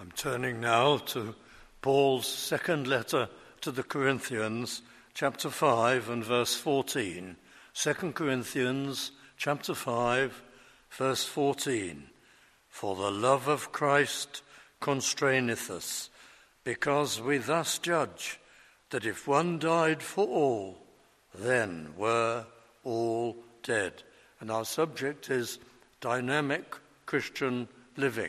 I'm turning now to Paul's second letter to the Corinthians, chapter 5 and verse 14. 2 Corinthians chapter 5, verse 14. For the love of Christ constraineth us, because we thus judge that if one died for all, then were all dead. And our subject is dynamic Christian living.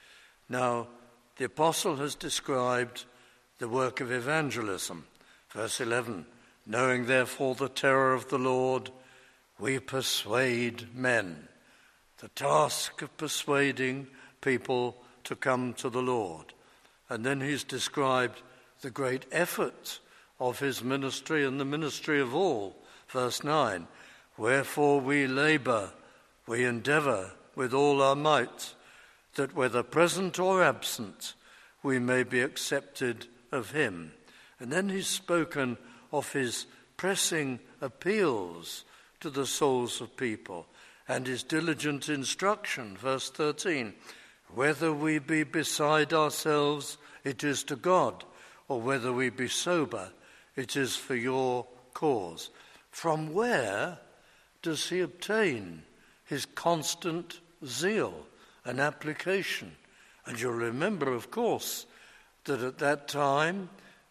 Now, the apostle has described the work of evangelism. Verse 11, knowing therefore the terror of the Lord, we persuade men. The task of persuading people to come to the Lord. And then he's described the great effort of his ministry and the ministry of all. Verse 9, wherefore we labour, we endeavour with all our might, that whether present or absent, we may be accepted of him. And then he's spoken of his pressing appeals to the souls of people and his diligent instruction. Verse 13, whether we be beside ourselves, it is to God, or whether we be sober, it is for your cause. From where does he obtain his constant zeal and application? And you'll remember, of course, that at that time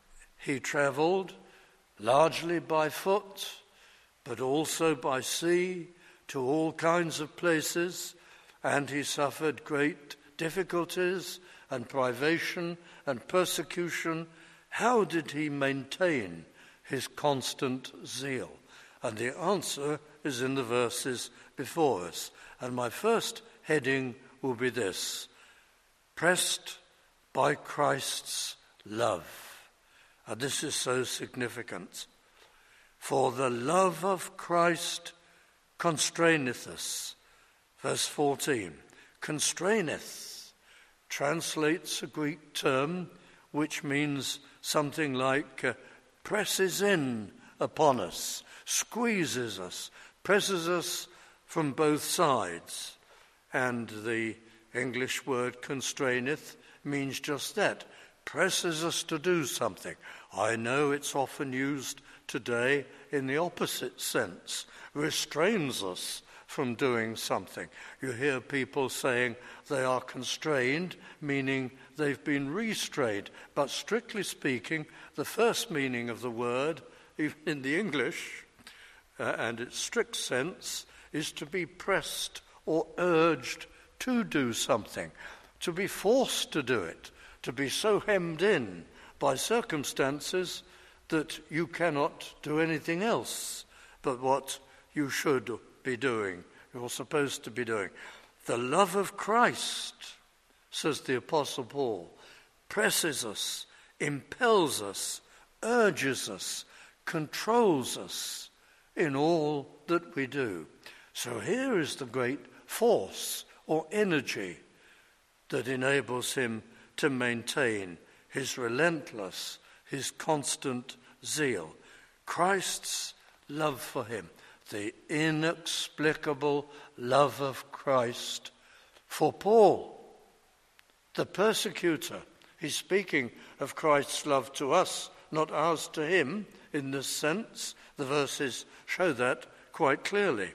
he travelled largely by foot, but also by sea to all kinds of places, and he suffered great difficulties and privation and persecution. How did he maintain his constant zeal? And the answer is in the verses before us. And my first heading will be this: pressed by Christ's love. And this is so significant. For the love of Christ constraineth us. Verse 14, constraineth translates a Greek term which means something like presses in upon us, squeezes us, presses us from both sides. And the English word constraineth means just that, presses us to do something. I know it's often used today in the opposite sense, restrains us from doing something. You hear people saying they are constrained, meaning they've been restrained. But strictly speaking, the first meaning of the word, even in the English, and its strict sense, is to be pressed or urged to do something, to be forced to do it, to be so hemmed in by circumstances that you cannot do anything else but what you should be doing, you're supposed to be doing. The love of Christ, says the Apostle Paul, presses us, impels us, urges us, controls us in all that we do. So here is the great force or energy that enables him to maintain his relentless, his constant zeal. Christ's love for him, the inexplicable love of Christ for Paul, the persecutor. He's speaking of Christ's love to us, not ours to him, in this sense. The verses show that quite clearly.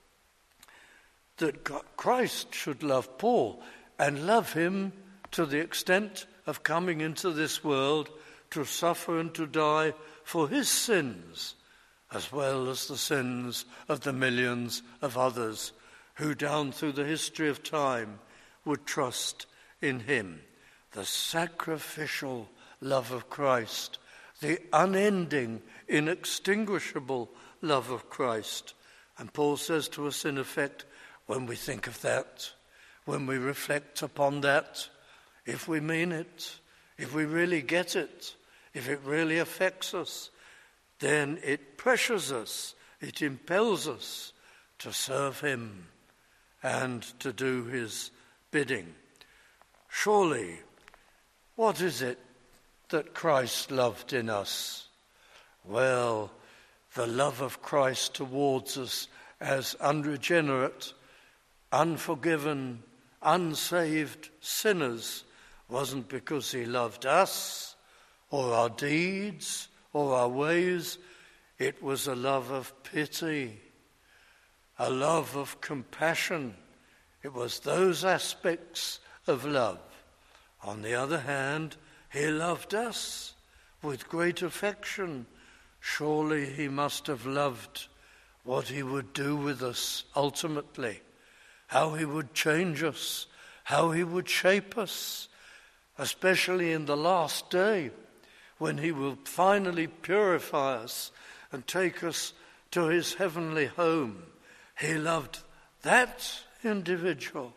That Christ should love Paul and love him to the extent of coming into this world to suffer and to die for his sins, as well as the sins of the millions of others who down through the history of time would trust in him. The sacrificial love of Christ, the unending, inextinguishable love of Christ. And Paul says to us, in effect, when we think of that, when we reflect upon that, if we mean it, if we really get it, if it really affects us, then it pressures us, it impels us to serve him and to do his bidding. Surely, what is it that Christ loved in us? Well, the love of Christ towards us as unregenerate, unforgiven, unsaved sinners wasn't because he loved us or our deeds or our ways. It was a love of pity, a love of compassion. It was those aspects of love. On the other hand, he loved us with great affection. Surely he must have loved what he would do with us ultimately, how he would change us, how he would shape us, especially in the last day when he will finally purify us and take us to his heavenly home. He loved that individual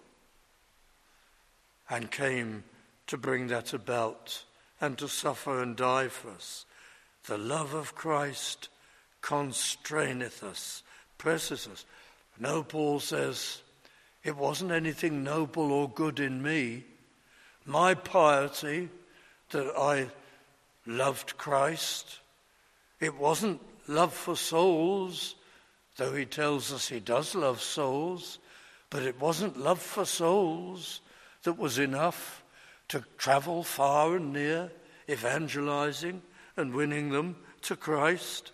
and came to bring that about and to suffer and die for us. The love of Christ constraineth us, presses us. No, Paul says, it wasn't anything noble or good in me, my piety, that I loved Christ. It wasn't love for souls, though he tells us he does love souls, but it wasn't love for souls that was enough to travel far and near, evangelizing and winning them to Christ.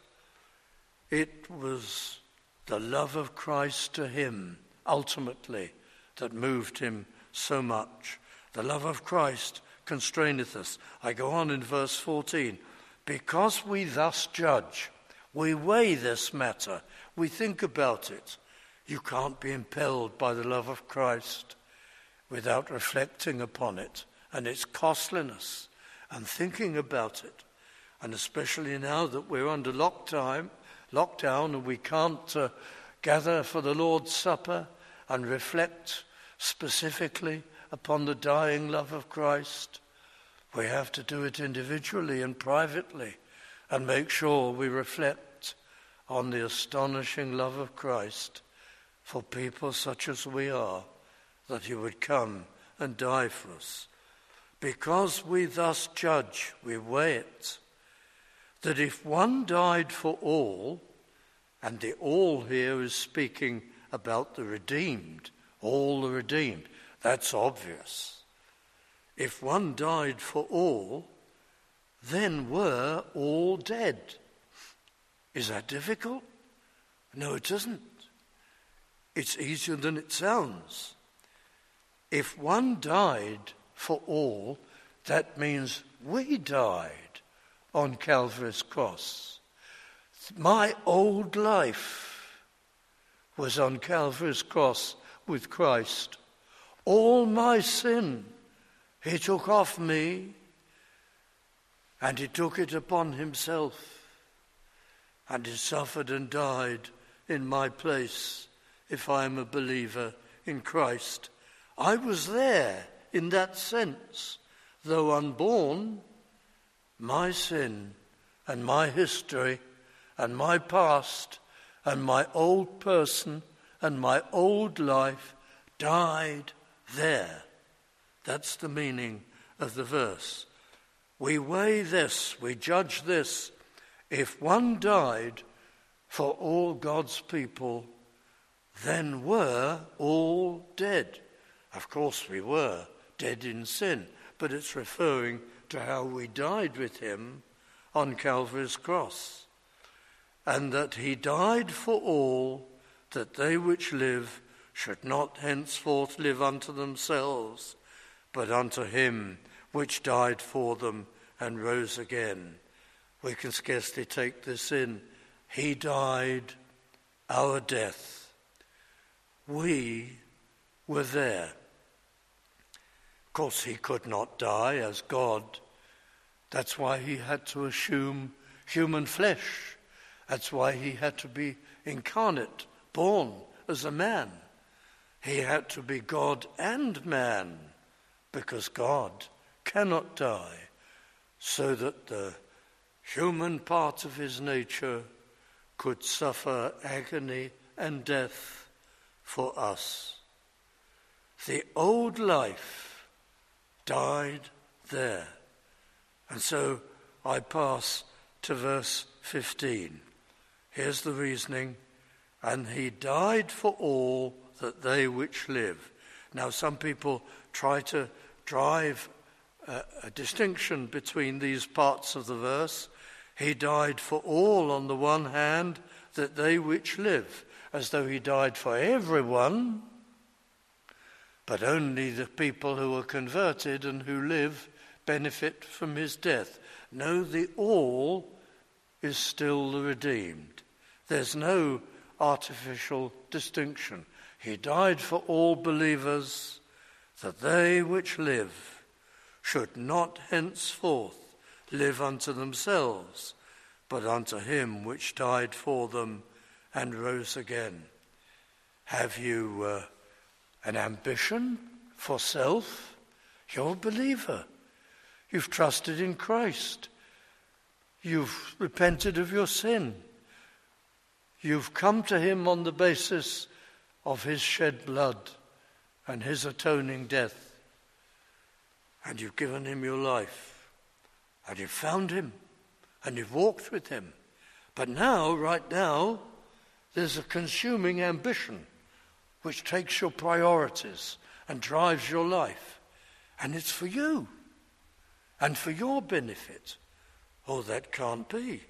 It was the love of Christ to him, ultimately, that moved him so much. The love of Christ constraineth us. I go on in verse 14. Because we thus judge, we weigh this matter, we think about it. You can't be impelled by the love of Christ without reflecting upon it and its costliness and thinking about it. And especially now that we're under lockdown and we can't gather for the Lord's Supper and reflect specifically upon the dying love of Christ, we have to do it individually and privately and make sure we reflect on the astonishing love of Christ for people such as we are, that he would come and die for us. Because we thus judge, we weigh it, that if one died for all, and the all here is speaking about the redeemed, all the redeemed, that's obvious. If one died for all, then were all dead. Is that difficult? No, it isn't. It's easier than it sounds. If one died for all, that means we died on Calvary's cross. My old life was on Calvary's cross with Christ. All my sin he took off me, and he took it upon himself, and he suffered and died in my place if I am a believer in Christ. I was there in that sense, though unborn. My sin and my history and my past and my old person and my old life died there. That's the meaning of the verse. We weigh this, we judge this. If one died for all God's people, then were all dead. Of course we were dead in sin, but it's referring to how we died with him on Calvary's cross. And that he died for all, that they which live should not henceforth live unto themselves, but unto him which died for them and rose again. We can scarcely take this in. He died our death. We were there. Of course, he could not die as God. That's why he had to assume human flesh. That's why he had to be incarnate, born as a man. He had to be God and man, because God cannot die, so that the human part of his nature could suffer agony and death for us. The old life died there. And so I pass to verse 15. Here's the reasoning. And he died for all, that they which live. Now some people try to drive a distinction between these parts of the verse. He died for all on the one hand, that they which live, as though he died for everyone, but only the people who are converted and who live benefit from his death. No, the all is still the redeemed. There's no artificial distinction. He died for all believers, that they which live should not henceforth live unto themselves, but unto him which died for them and rose again. Have you an ambition for self? You're a believer. You've trusted in Christ. You've repented of your sin. You've come to him on the basis of his shed blood and his atoning death. And you've given him your life. And you've found him. And you've walked with him. But now, right now, there's a consuming ambition which takes your priorities and drives your life. And it's for you and for your benefit. Oh, that can't be.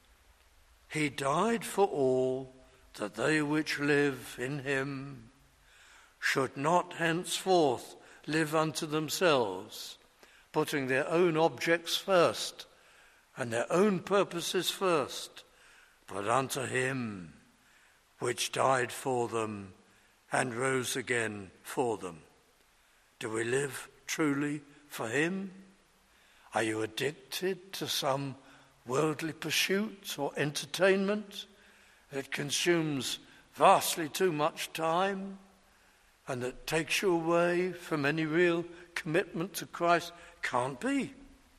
He died for all, that they which live in him should not henceforth live unto themselves, putting their own objects first and their own purposes first, but unto him which died for them and rose again for them. Do we live truly for him? Are you addicted to some worldly pursuit or entertainment that consumes vastly too much time and that takes you away from any real commitment to Christ? Can't be.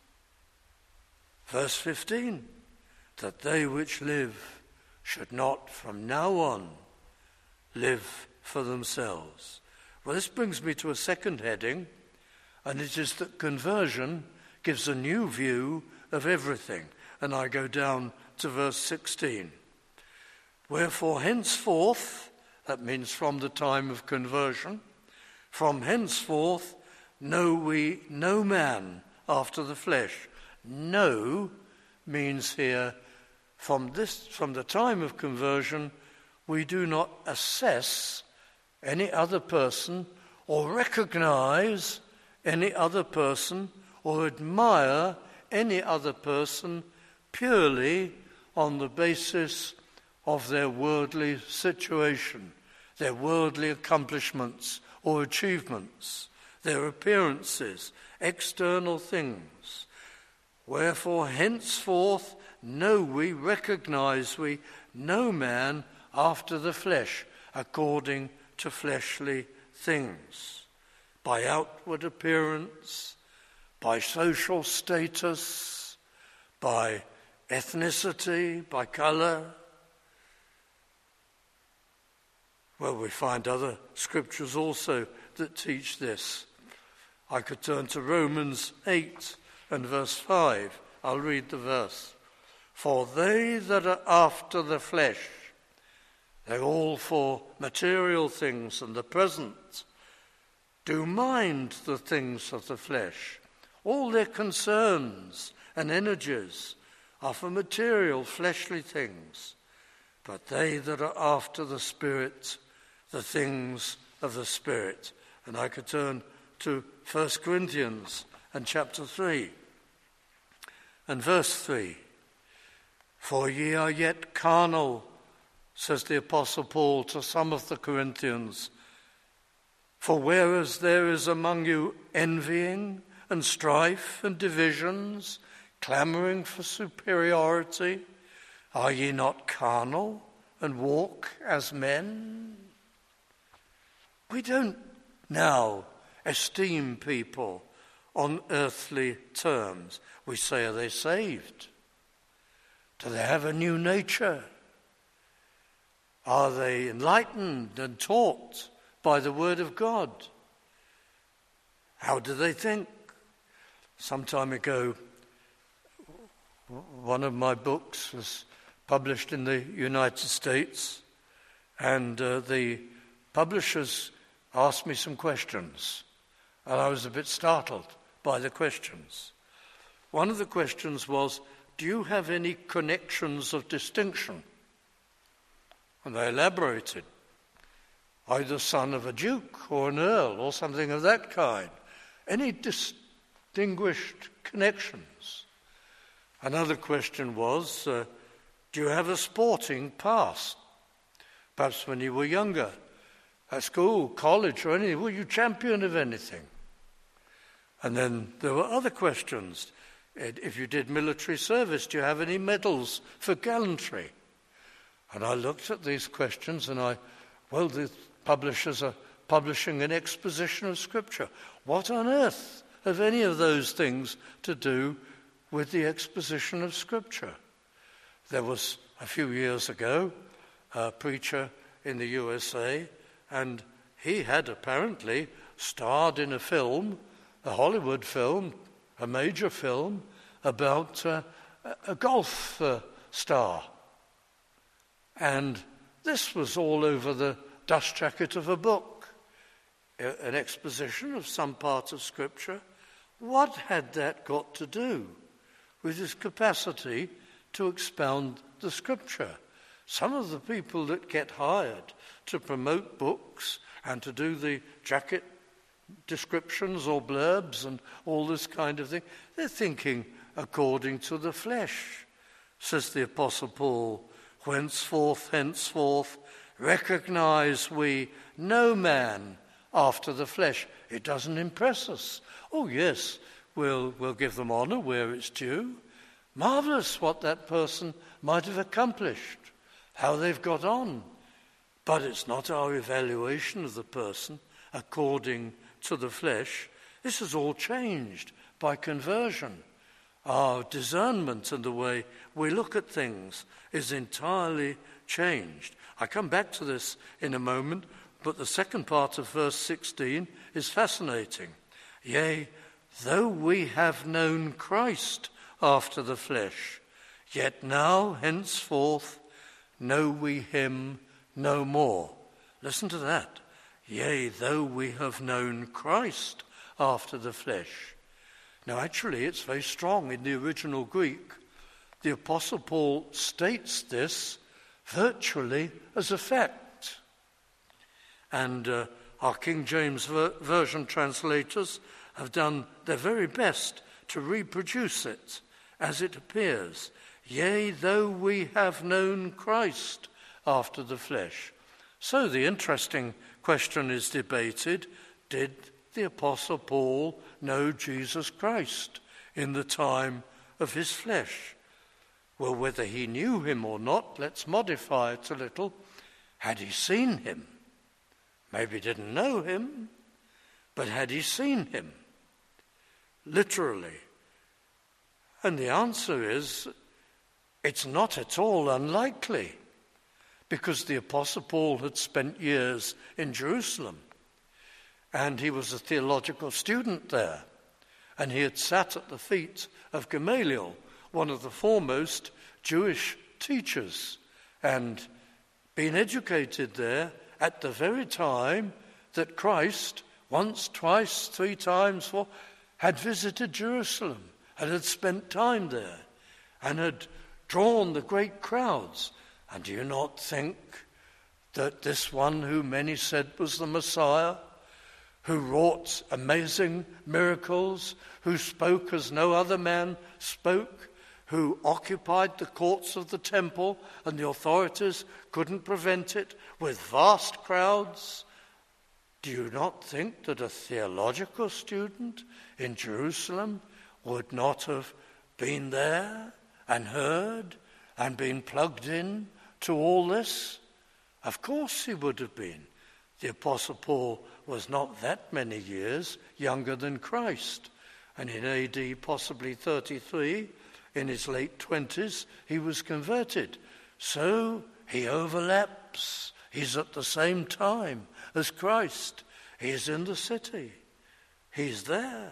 Verse 15, that they which live should not from now on live for themselves. Well, this brings me to a second heading, and it is that conversion gives a new view of everything. And I go down to verse 16. Wherefore henceforth, that means from the time of conversion, from henceforth know we no man after the flesh. No means here from the time of conversion, we do not assess any other person or recognize any other person or admire any other person purely on the basis of their worldly situation, their worldly accomplishments or achievements, their appearances, external things. Wherefore henceforth recognize we no man after the flesh, according to fleshly things, by outward appearance, by social status, by ethnicity, by colour. Well, we find other scriptures also that teach this. I could turn to Romans 8 and verse 5. I'll read the verse. For they that are after the flesh, they're all for material things and the present, do mind the things of the flesh. All their concerns and energies are for material, fleshly things. But they that are after the Spirit, the things of the Spirit. And I could turn to 1 Corinthians and chapter 3 and verse 3. For ye are yet carnal, says the Apostle Paul to some of the Corinthians. For whereas there is among you envying and strife and divisions, clamouring for superiority, are ye not carnal and walk as men? We don't now esteem people on earthly terms. We say, are they saved? Do they have a new nature? Are they enlightened and taught by the word of God? How do they think? Some time ago, one of my books was published in the United States, and the publishers asked me some questions, and I was a bit startled by the questions. One of the questions was, do you have any connections of distinction? And they elaborated, either son of a duke or an earl or something of that kind. Any distinguished connections? Another question was, do you have a sporting past? Perhaps when you were younger, at school, college, or anything, were you champion of anything? And then there were other questions. If you did military service, do you have any medals for gallantry? And I looked at these questions and the publishers are publishing an exposition of Scripture. What on earth have any of those things to do with the exposition of Scripture? There was, a few years ago, a preacher in the USA, and he had apparently starred in a film, a Hollywood film, a major film, about a golf star. And this was all over the dust jacket of a book, an exposition of some part of Scripture. What had that got to do with his capacity to expound the Scripture? Some of the people that get hired to promote books and to do the jacket descriptions or blurbs and all this kind of thing, they're thinking according to the flesh. Says the Apostle Paul, henceforth, recognize we no man after the flesh. It doesn't impress us. Oh yes, we'll give them honor where it's due. Marvelous what that person might have accomplished, how they've got on. But it's not our evaluation of the person according to the flesh. This is all changed by conversion. Our discernment and the way we look at things is entirely changed. I come back to this in a moment, but the second part of verse 16 is fascinating. Yea, though we have known Christ after the flesh, yet now henceforth know we him no more. Listen to that. Yea, though we have known Christ after the flesh. Now actually it's very strong in the original Greek. The Apostle Paul states this virtually as a fact. And our King James Version translators have done their very best to reproduce it as it appears. Yea, though we have known Christ after the flesh. So the interesting question is debated, did the Apostle Paul know Jesus Christ in the time of his flesh? Well, whether he knew him or not, let's modify it a little. Had he seen him? Maybe didn't know him, but had he seen him? Literally. And the answer is, it's not at all unlikely, because the Apostle Paul had spent years in Jerusalem, and he was a theological student there, and he had sat at the feet of Gamaliel, one of the foremost Jewish teachers, and been educated there at the very time that Christ, once, twice, three times, had visited Jerusalem and had spent time there and had drawn the great crowds. And do you not think that this one who many said was the Messiah, who wrought amazing miracles, who spoke as no other man spoke, who occupied the courts of the temple and the authorities couldn't prevent it with vast crowds, do you not think that a theological student in Jerusalem would not have been there and heard and been plugged in to all this? Of course he would have been. The Apostle Paul was not that many years younger than Christ. And in AD possibly 33, in his late 20s, he was converted. So he overlaps. He's at the same time as Christ. He's in the city. He's there.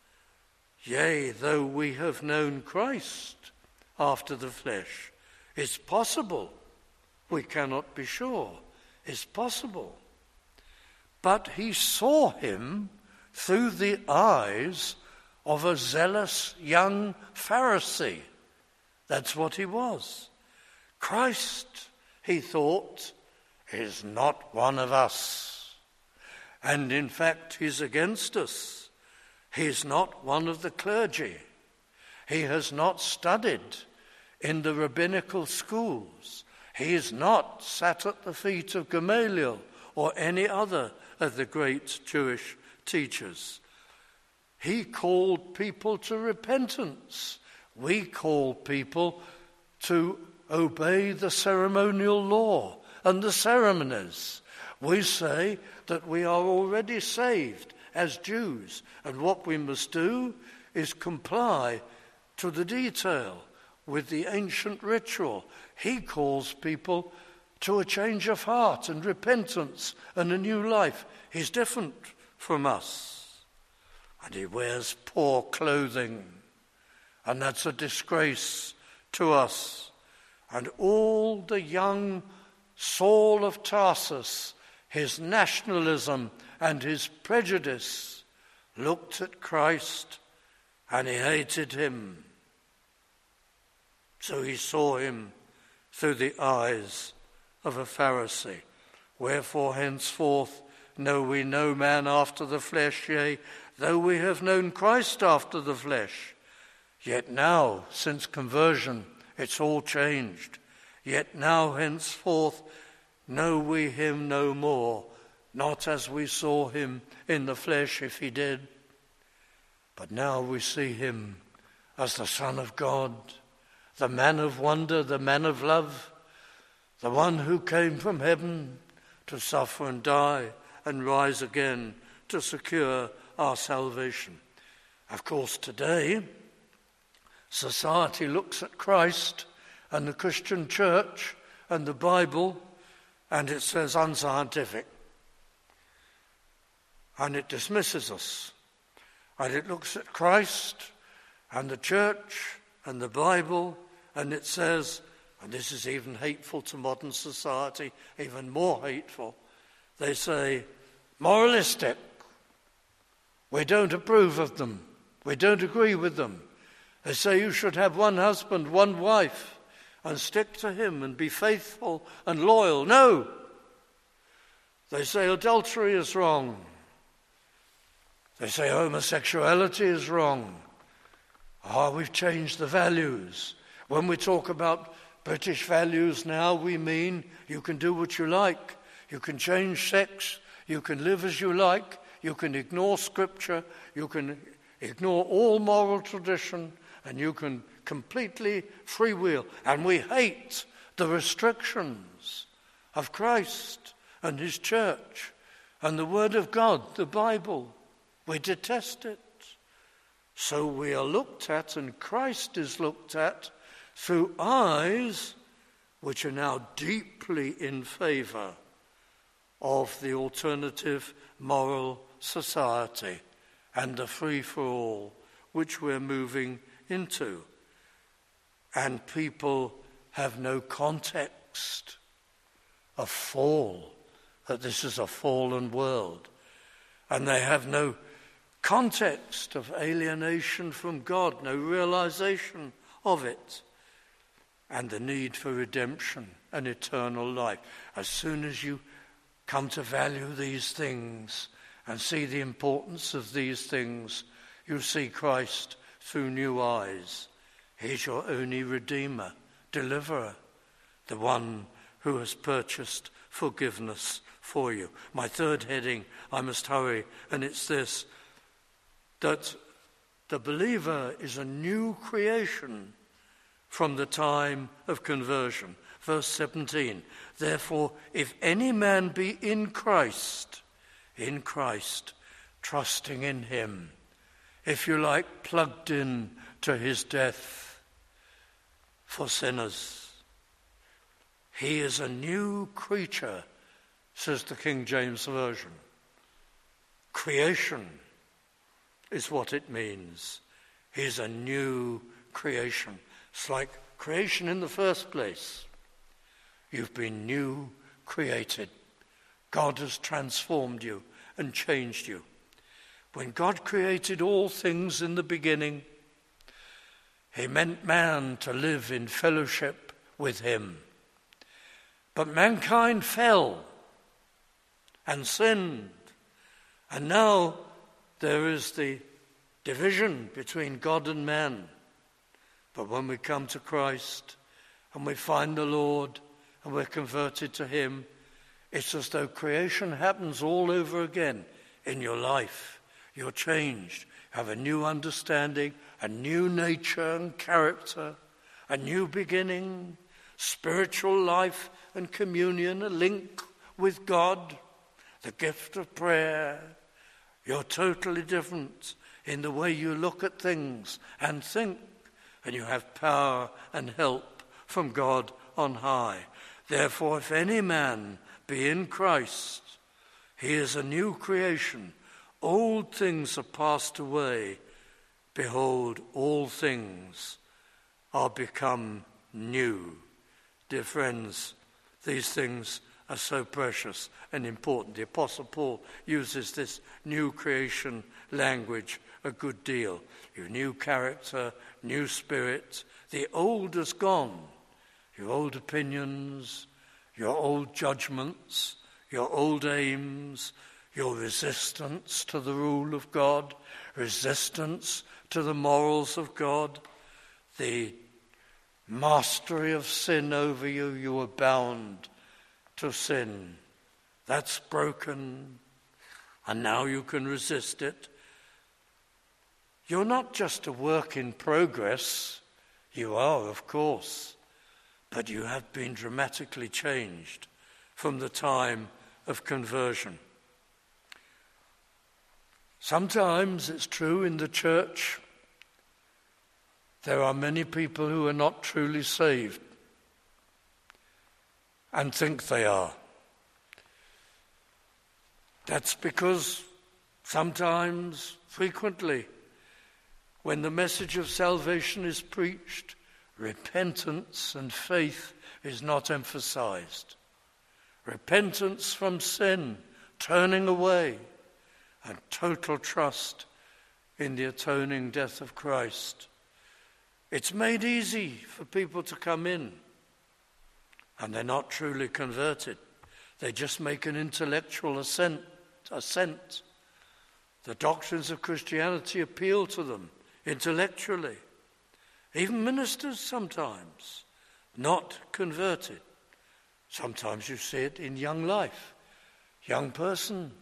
Yea, though we have known Christ after the flesh, it's possible. We cannot be sure. It's possible. But he saw him through the eyes of a zealous young Pharisee. That's what he was. Christ, he thought, is not one of us. And in fact, he's against us. He's not one of the clergy. He has not studied in the rabbinical schools. He is not sat at the feet of Gamaliel or any other of the great Jewish teachers. He called people to repentance. We call people to obey the ceremonial law and the ceremonies. We say that we are already saved as Jews, and what we must do is comply to the detail with the ancient ritual. He calls people to a change of heart and repentance and a new life. He's different from us. And he wears poor clothing, and that's a disgrace to us. And all the young Saul of Tarsus, his nationalism and his prejudice, looked at Christ and he hated him. So he saw him through the eyes of a Pharisee. Wherefore henceforth know we no man after the flesh, yea, though we have known Christ after the flesh. Yet now, since conversion, it's all changed. Yet now henceforth know we him no more, not as we saw him in the flesh, if he did. But now we see him as the Son of God, the man of wonder, the man of love, the one who came from heaven to suffer and die and rise again to secure our salvation. Of course, today, society looks at Christ and the Christian church and the Bible, and it says unscientific. And it dismisses us. And it looks at Christ and the church and the Bible, and it says, and this is even hateful to modern society, even more hateful, they say, moralistic. We don't approve of them. We don't agree with them. They say you should have one husband, one wife, and stick to him and be faithful and loyal. No. They say adultery is wrong. They say homosexuality is wrong. We've changed the values. When we talk about British values now, we mean you can do what you like. You can change sex. You can live as you like. You can ignore scripture. You can ignore all moral tradition. And you can completely freewheel. And we hate the restrictions of Christ and his church and the Word of God, the Bible. We detest it. So we are looked at, and Christ is looked at through eyes which are now deeply in favor of the alternative moral society and the free-for-all which we're moving into. And people have no context of fall, that this is a fallen world. And they have no context of alienation from God, no realization of it, and the need for redemption and eternal life. As soon as you come to value these things and see the importance of these things, you see Christ through new eyes. He's your only Redeemer, Deliverer, the one who has purchased forgiveness for you. My third heading, I must hurry, and it's this, that the believer is a new creation from the time of conversion. Verse 17, therefore, if any man be in Christ, trusting in him, if you like, plugged in to his death for sinners, he is a new creature, says the King James Version. Creation is what it means. He's a new creation. It's like creation in the first place. You've been new created. God has transformed you and changed you. When God created all things in the beginning, he meant man to live in fellowship with him. But mankind fell and sinned, and now there is the division between God and man. But when we come to Christ and we find the Lord and we're converted to him, it's as though creation happens all over again in your life. You're changed. You have a new understanding, a new nature and character, a new beginning, spiritual life and communion, a link with God, the gift of prayer. You're totally different in the way you look at things and think, and you have power and help from God on high. Therefore, if any man be in Christ, he is a new creation. Old things are passed away. Behold, all things are become new. Dear friends, these things are so precious and important. The Apostle Paul uses this new creation language a good deal. Your new character, new spirit. The old is gone. Your old opinions, your old judgments, your old aims, your resistance to the rule of God, resistance to the morals of God, the mastery of sin over you. You were bound to sin. That's broken, and now you can resist it. You're not just a work in progress. You are, of course, but you have been dramatically changed from the time of conversion. Sometimes it's true in the church, there are many people who are not truly saved and think they are. That's because sometimes, frequently, when the message of salvation is preached, repentance and faith is not emphasized. Repentance from sin, turning away, and total trust in the atoning death of Christ. It's made easy for people to come in, and they're not truly converted. They just make an intellectual assent. The doctrines of Christianity appeal to them intellectually. Even ministers sometimes, not converted. Sometimes you see it in young life. Young person,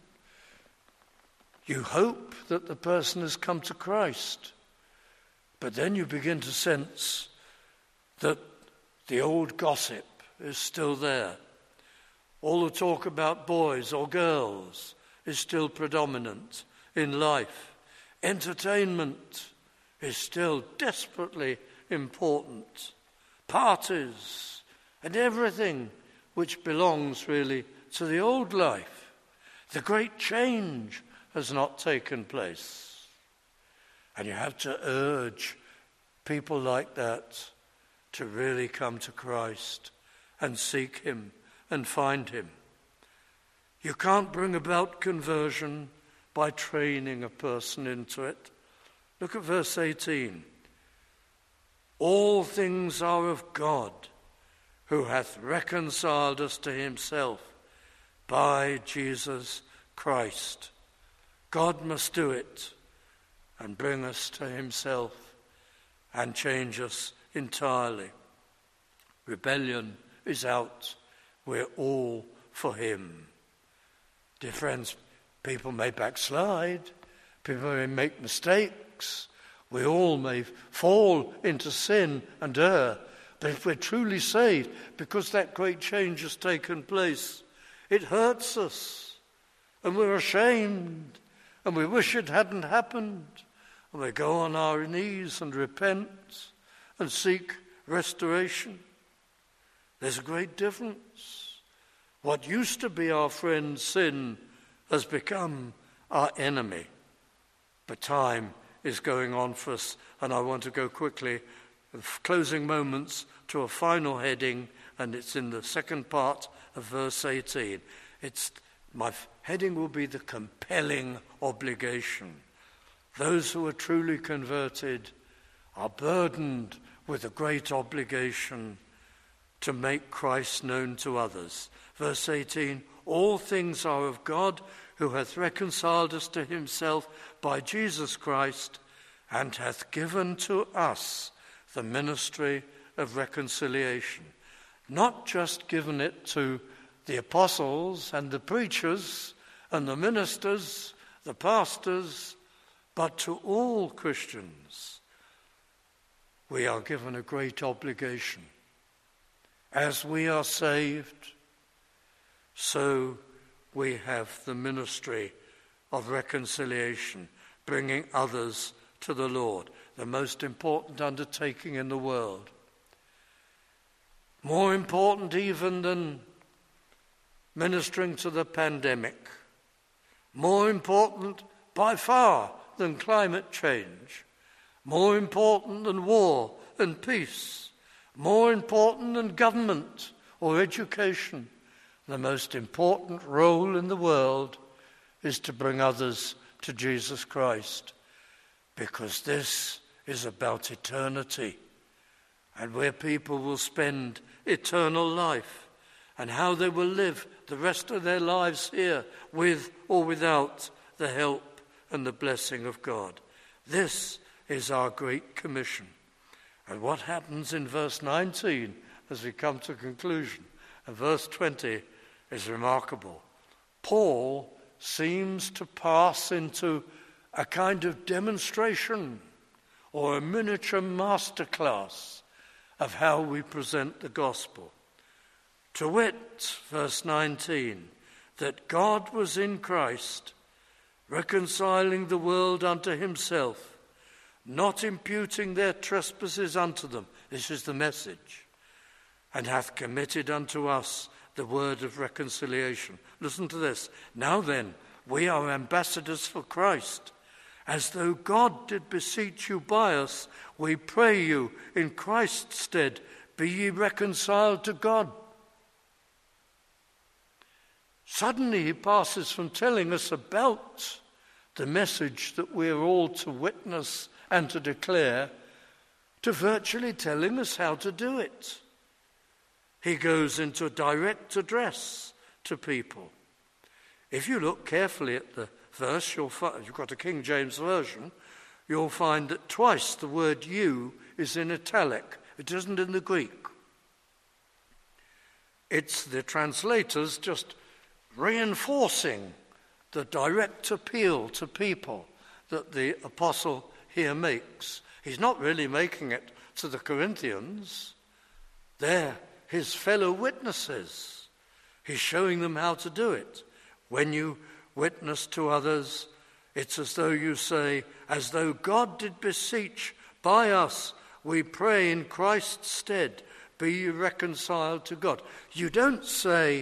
you hope that the person has come to Christ, but then you begin to sense that the old gossip is still there. All the talk about boys or girls is still predominant in life. Entertainment is still desperately important. Parties and everything which belongs really to the old life. The great change has not taken place. And you have to urge people like that to really come to Christ and seek him and find him. You can't bring about conversion by training a person into it. Look at verse 18. All things are of God, who hath reconciled us to himself by Jesus Christ. God must do it and bring us to himself and change us entirely. Rebellion is out. We're all for him. Dear friends, people may backslide. People may make mistakes. We all may fall into sin and err. But if we're truly saved, because that great change has taken place, it hurts us. And we're ashamed. And we wish it hadn't happened. And we go on our knees and repent and seek restoration. There's a great difference. What used to be our friend, sin, has become our enemy. But time is going on for us, and I want to go quickly, closing moments, to a final heading, and it's in the second part of verse 18. It's My heading will be the compelling obligation. Those who are truly converted are burdened with a great obligation to make Christ known to others. Verse 18, all things are of God, who hath reconciled us to himself by Jesus Christ, and hath given to us the ministry of reconciliation. Not just given it to the apostles and the preachers and the ministers, the pastors, but to all Christians. We are given a great obligation. As we are saved, so we have the ministry of reconciliation, bringing others to the Lord, the most important undertaking in the world. More important even than ministering to the pandemic. More important by far than climate change. More important than war and peace. More important than government or education. The most important role in the world is to bring others to Jesus Christ, because this is about eternity and where people will spend eternal life and how they will live the rest of their lives here with or without the help and the blessing of God. This is our great commission. And what happens in verse 19 as we come to conclusion, and verse 20 is remarkable. Paul seems to pass into a kind of demonstration or a miniature masterclass of how we present the gospel. To wit, verse 19, that God was in Christ, reconciling the world unto himself, not imputing their trespasses unto them. This is the message. And hath committed unto us the word of reconciliation. Listen to this. Now then, we are ambassadors for Christ. As though God did beseech you by us, we pray you in Christ's stead, be ye reconciled to God. Suddenly he passes from telling us about the message that we are all to witness and to declare, to virtually telling us how to do it. He goes into a direct address to people. If you look carefully at the verse, you'll find, you've got a King James Version, you'll find that twice the word you is in italic. It isn't in the Greek. It's the translators just reinforcing the direct appeal to people that the apostle here makes. He's not really making it to the Corinthians. They're his fellow witnesses. He's showing them how to do it. When you witness to others, it's as though you say, as though God did beseech by us, we pray in Christ's stead, be ye reconciled to God. You don't say,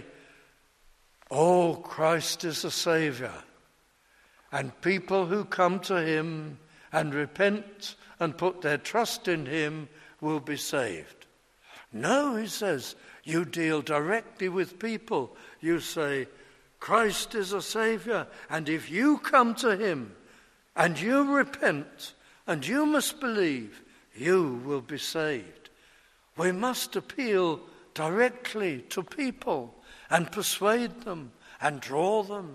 oh, Christ is a Saviour, and people who come to him and repent and put their trust in him will be saved. No, he says, you deal directly with people. You say, Christ is a Saviour, and if you come to him and you repent and you must believe, you will be saved. We must appeal directly to people and persuade them and draw them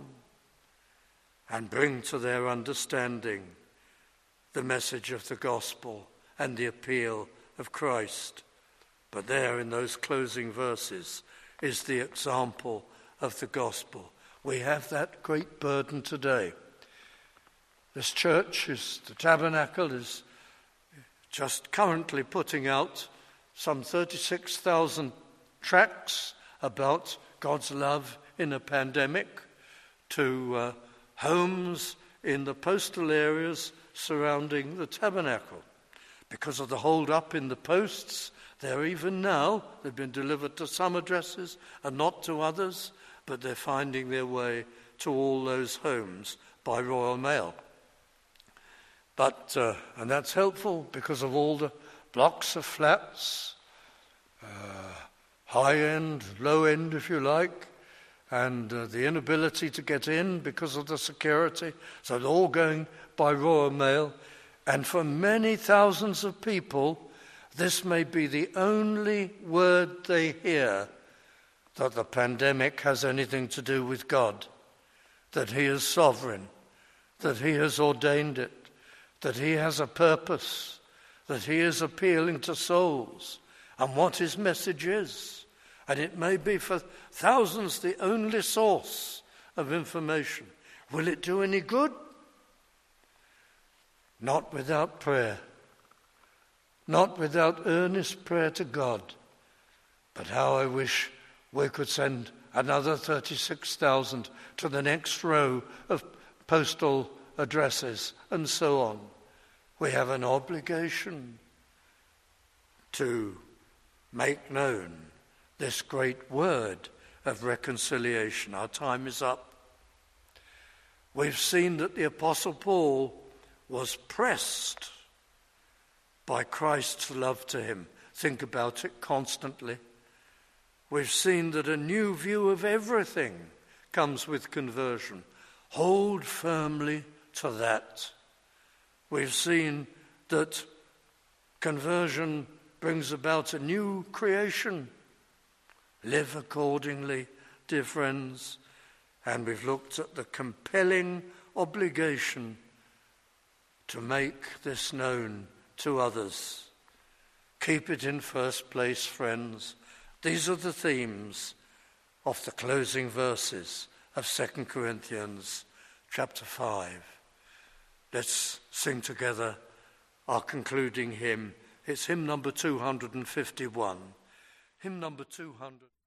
and bring to their understanding the message of the gospel and the appeal of Christ. But there in those closing verses is the example of the gospel. We have that great burden today. This church, the Tabernacle, is just currently putting out some 36,000 tracts about God's love in a pandemic to homes in the postal areas surrounding the Tabernacle. Because of the hold-up in the posts, they're even now, they've been delivered to some addresses and not to others, but they're finding their way to all those homes by Royal Mail. But, and that's helpful because of all the blocks of flats, high end, low end if you like, and the inability to get in because of the security. So they're all going by Royal Mail. And for many thousands of people, this may be the only word they hear that the pandemic has anything to do with God, that he is sovereign, that he has ordained it, that he has a purpose, that he is appealing to souls, and what his message is. And it may be for thousands the only source of information. Will it do any good? Not without prayer. Not without earnest prayer to God. But how I wish we could send another 36,000 to the next row of postal addresses and so on. We have an obligation to make known this great word of reconciliation. Our time is up. We've seen that the Apostle Paul was pressed by Christ's love to him. Think about it constantly. We've seen that a new view of everything comes with conversion. Hold firmly to that. We've seen that conversion brings about a new creation. Live accordingly, dear friends. And we've looked at the compelling obligation to make this known to others. Keep it in first place, friends. These are the themes of the closing verses of 2 Corinthians chapter 5. Let's sing together our concluding hymn. It's hymn number 251. Hymn number 200.